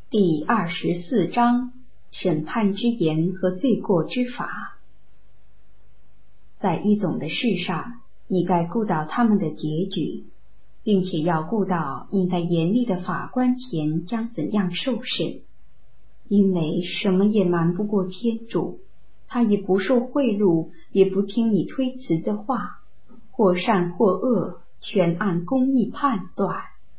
第24章审判之言和罪过之法。在一种的事上，你该顾到他们的结局，并且要顾到应在严厉的法官前将怎样受审，因为什么也瞒不过天主，他也不受贿赂，也不听你推辞的话，或善或恶，全按公义判断。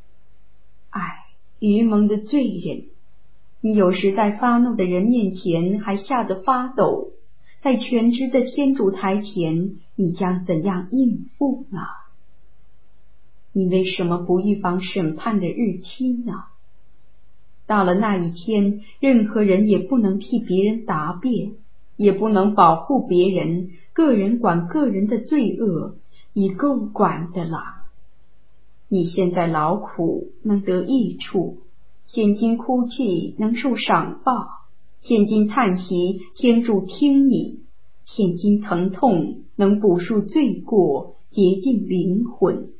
愚蒙的罪人，你有时在发怒的人面前还吓得发抖，在全知的天主台前，你将怎样应付呢？你为什么不预防审判的日期呢？到了那一天，任何人也不能替别人答辩，也不能保护别人，个人管个人的罪恶，已够管的了。你现在劳苦能得益处，现今哭泣能受赏报，现今叹息天主听你，现今疼痛能补赎罪过，洁净灵魂。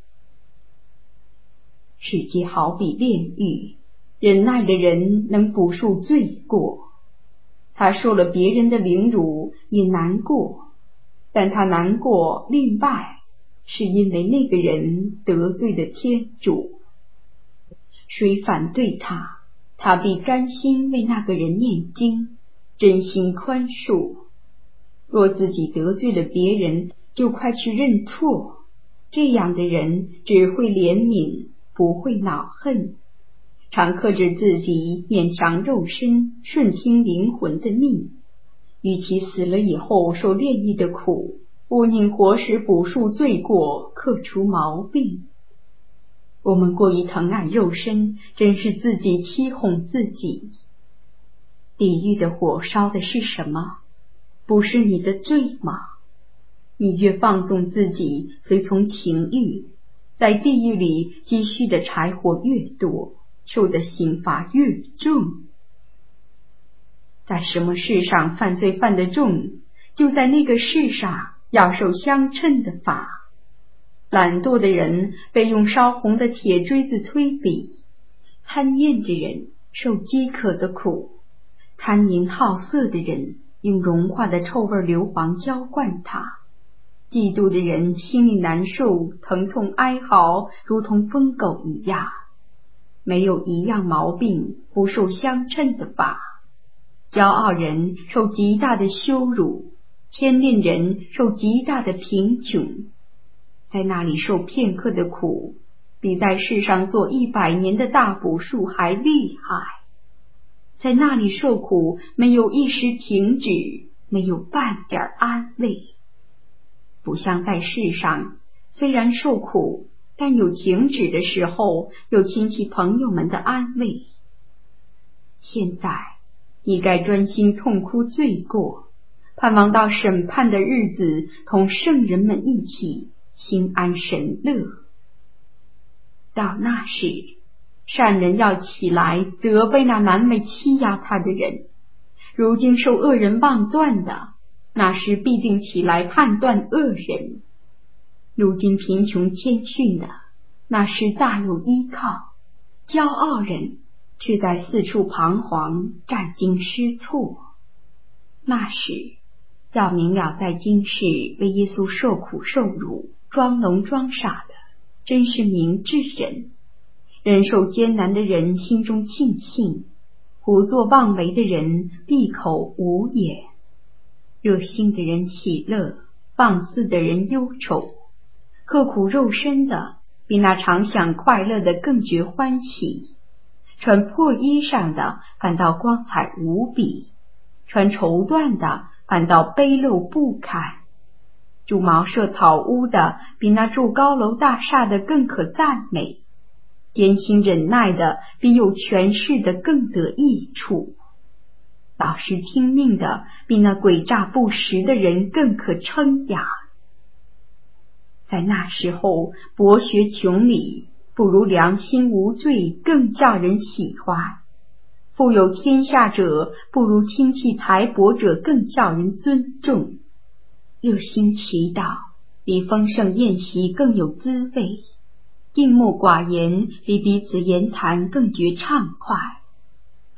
世界好比炼狱，忍耐的人能补赎罪过。他受了别人的凌辱也难过，但他难过另外是因为那个人得罪了天主。谁反对他，他必甘心为那个人念经，真心宽恕。若自己得罪了别人，就快去认错，这样的人只会怜悯，不会恼恨，常克制自己，勉强肉身，顺听灵魂的命。与其死了以后受炼狱的苦，不宁活时补赎罪过，克除毛病。我们过于疼爱肉身，真是自己欺哄自己。地狱的火烧的是什么？不是你的罪吗？你越放纵自己，随从情欲，在地狱里积蓄的柴火越多，受的刑罚越重。在什么事上犯罪犯得重，就在那个事上要受相称的罚。懒惰的人被用烧红的铁锥子催逼，贪厌之人受饥渴的苦，贪淫好色的人用融化的臭味硫磺浇灌他，嫉妒的人心里难受，疼痛哀嚎，如同疯狗一样。没有一样毛病不受相称的罚。骄傲人受极大的羞辱，天吝人受极大的贫穷。在那里受片刻的苦，比在世上做100年的大补赎还厉害。在那里受苦，没有一时停止，没有半点安慰。不像在世上，虽然受苦，但有停止的时候，有亲戚朋友们的安慰。现在你该专心痛哭罪过，盼望到审判的日子，同圣人们一起心安神乐。到那时，善人要起来责备那难为欺压他的人，如今受恶人妄断的，那时必定起来判断恶人。如今贫穷谦逊的，那时大有依靠，骄傲人却在四处彷徨，战惊失措。那时要明了在今世为耶稣受苦受辱，装聋装傻的，真是明智人。忍受艰难的人心中庆幸，胡作妄为的人闭口无言。热心的人喜乐，放肆的人忧愁。刻苦肉身的，比那常享快乐的更觉欢喜。穿破衣裳的，反倒光彩无比；穿绸缎的，反倒卑陋不堪。住茅舍草屋的，比那住高楼大厦的更可赞美；艰辛忍耐的，比有权势的更得益处；老实听命的，比那诡诈不实的人更可称扬。在那时候，博学穷理不如良心无罪更叫人喜欢；富有天下者不如亲戚财帛者更叫人尊重。热心祈祷比丰盛宴席更有滋味，静默寡言比彼此言谈更觉畅快。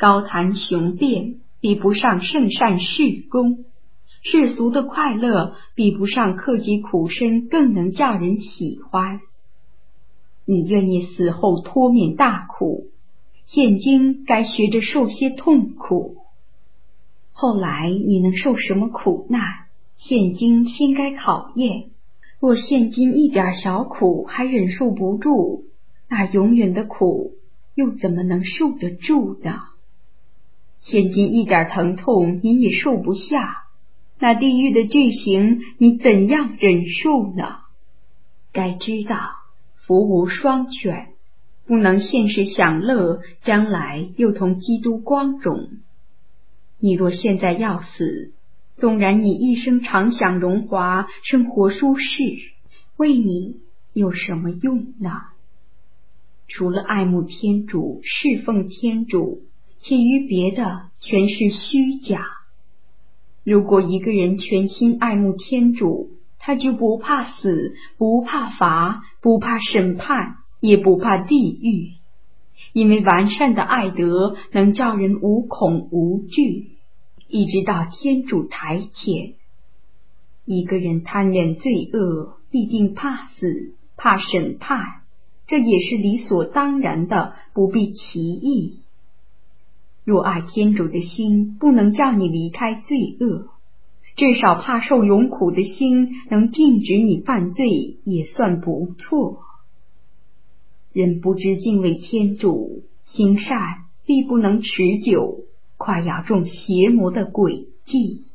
高谈雄辩比不上圣善事功，世俗的快乐比不上克己苦身更能叫人喜欢。你愿意死后脱免大苦，现今该学着受些痛苦。后来你能受什么苦难，现今先该考验。若现今一点小苦还忍受不住，那永远的苦又怎么能受得住呢？现今一点疼痛你也受不下，那地狱的巨刑你怎样忍受呢？该知道福无双全，不能现世享乐，将来又同基督光荣。你若现在要死，纵然你一生常享荣华，生活舒适，为你有什么用呢？除了爱慕天主，侍奉天主，其余别的全是虚假。如果一个人全心爱慕天主，他就不怕死，不怕罚，不怕审判，也不怕地狱，因为完善的爱德能叫人无恐无惧，一直到天主台前。一个人贪恋罪恶，必定怕死，怕审判，这也是理所当然的，不必其意。若爱天主的心不能叫你离开罪恶，至少怕受永苦的心能禁止你犯罪，也算不错。人不知敬畏天主，行善必不能持久，快要中邪魔的诡计。